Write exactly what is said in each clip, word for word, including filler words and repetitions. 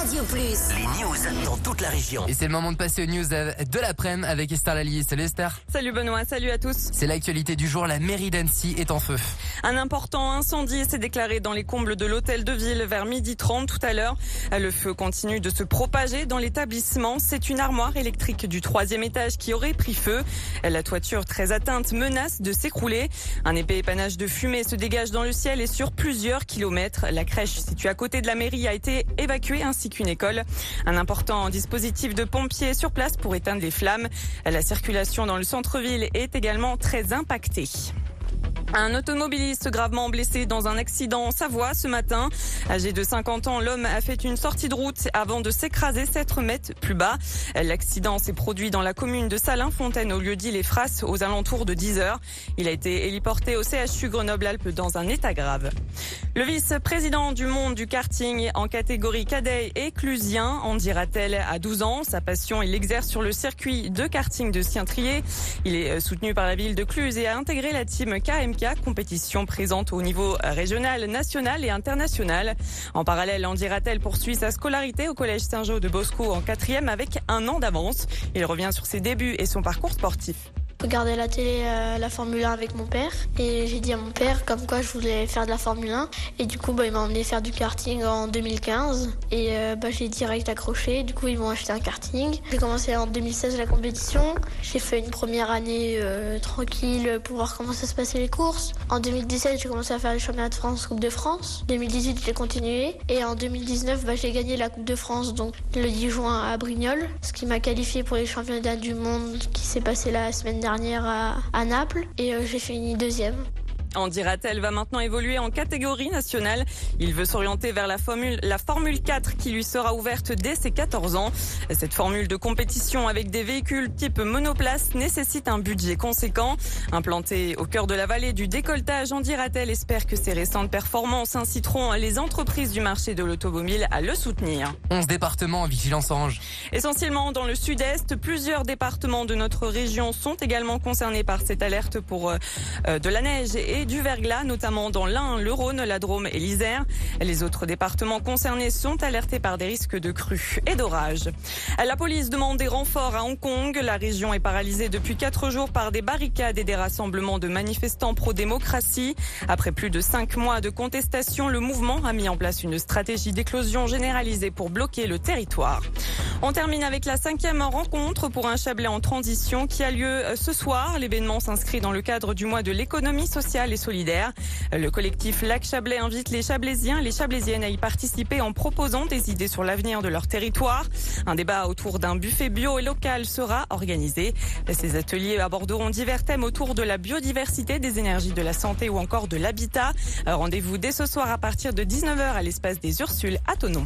Radio Plus. Les news dans toute la région. Et c'est le moment de passer aux news de l'après-midi avec Esther Lallier. Salut Esther. Salut Benoît, salut à tous. C'est l'actualité du jour, la mairie d'Annecy est en feu. Un important incendie s'est déclaré dans les combles de l'hôtel de ville vers midi trente tout à l'heure. Le feu continue de se propager dans l'établissement. C'est une armoire électrique du troisième étage qui aurait pris feu. La toiture très atteinte menace de s'écrouler. Un épais épanage de fumée se dégage dans le ciel et sur plusieurs kilomètres. La crèche située à côté de la mairie a été évacuée ainsi qu'une école. Un important dispositif de pompiers sur place pour éteindre les flammes. La circulation dans le centre-ville est également très impactée. Un automobiliste gravement blessé dans un accident en Savoie ce matin. Âgé de cinquante ans, l'homme a fait une sortie de route avant de s'écraser sept mètres plus bas. L'accident s'est produit dans la commune de Salins-Fontaine au lieu-dit Les Frasses aux alentours de dix heures. Il a été héliporté au C H U Grenoble-Alpes dans un état grave. Le vice-président du monde du karting en catégorie cadet et clusien, Andy Rattel, a douze ans. Sa passion, il l'exerce sur le circuit de karting de Sien-Trier. Il est soutenu par la ville de Cluse et a intégré la team K M K, compétition présente au niveau régional, national et international. En parallèle, Andy Rattel poursuit sa scolarité au collège Saint-Jean de Bosco en quatrième avec un an d'avance. Il revient sur ses débuts et son parcours sportif. Je regardais la télé, euh, la Formule un avec mon père et j'ai dit à mon père comme quoi je voulais faire de la Formule un et du coup bah, il m'a emmené faire du karting en deux mille quinze et euh, bah, j'ai direct accroché, du coup ils m'ont acheté un karting. J'ai commencé en deux mille seize la compétition, j'ai fait une première année euh, tranquille pour voir comment ça se passait les courses. En deux mille dix-sept j'ai commencé à faire les championnats de France, Coupe de France. deux mille dix-huit j'ai continué et en deux mille dix-neuf bah, j'ai gagné la Coupe de France donc le dix juin à Brignoles, ce qui m'a qualifié pour les championnats du monde qui s'est passé la semaine dernière à, à Naples et euh, j'ai fini deuxième. Andy Rattel va maintenant évoluer en catégorie nationale. Il veut s'orienter vers la formule, la Formule quatre qui lui sera ouverte dès ses quatorze ans. Cette formule de compétition avec des véhicules type monoplace nécessite un budget conséquent. Implanté au cœur de la vallée du décolletage, Andy Rattel espère que ses récentes performances inciteront les entreprises du marché de l'automobile à le soutenir. onze départements en vigilance orange. Essentiellement dans le sud-est, plusieurs départements de notre région sont également concernés par cette alerte pour euh, de la neige et du verglas, notamment dans l'Ain, le Rhône, la Drôme et l'Isère. Les autres départements concernés sont alertés par des risques de crues et d'orages. La police demande des renforts à Hong Kong. La région est paralysée depuis quatre jours par des barricades et des rassemblements de manifestants pro-démocratie. Après plus de cinq mois de contestation, le mouvement a mis en place une stratégie d'éclosion généralisée pour bloquer le territoire. On termine avec la cinquième rencontre pour un Chablais en transition qui a lieu ce soir. L'événement s'inscrit dans le cadre du mois de l'économie sociale et solidaire. Le collectif Lac Chablais invite les Chablaisiens et les Chablaisiennes à y participer en proposant des idées sur l'avenir de leur territoire. Un débat autour d'un buffet bio et local sera organisé. Ces ateliers aborderont divers thèmes autour de la biodiversité, des énergies, de la santé ou encore de l'habitat. Rendez-vous dès ce soir à partir de dix-neuf heures à l'espace des Ursules à Thonon.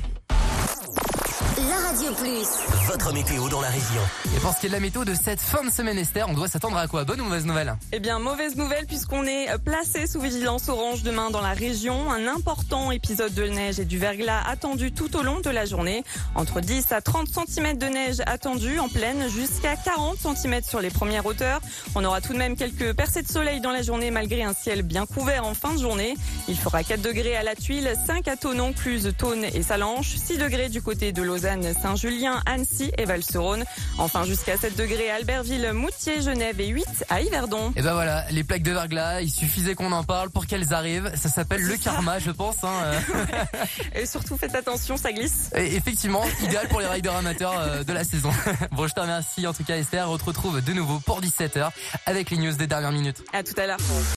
La Radio Plus. Votre météo dans la région. Et pour ce qui est de la météo de cette fin de semaine, Esther, on doit s'attendre à quoi? Bonne ou mauvaise nouvelle? Eh bien, mauvaise nouvelle puisqu'on est placé sous vigilance orange demain dans la région. Un important épisode de neige et du verglas attendu tout au long de la journée. Entre dix à trente centimètres de neige attendus en plaine jusqu'à quarante centimètres sur les premières hauteurs. On aura tout de même quelques percées de soleil dans la journée malgré un ciel bien couvert en fin de journée. Il fera quatre degrés à la Tuile, cinq à Thonon, Cluse, Thônes et Salanches, six degrés du côté de Lausanne, Saint-Julien, Annecy et Val-sur-Rhône. Enfin jusqu'à sept degrés à Albertville, Moutier, Genève et huit à Yverdon. Et ben voilà, les plaques de verglas, il suffisait qu'on en parle pour qu'elles arrivent. Ça s'appelle le karma, je pense. Hein. Et surtout faites attention, ça glisse. Et effectivement, idéal pour les riders amateurs de la saison. Bon, je te remercie en tout cas Esther. On te retrouve de nouveau pour dix-sept heures avec les news des dernières minutes. À tout à l'heure.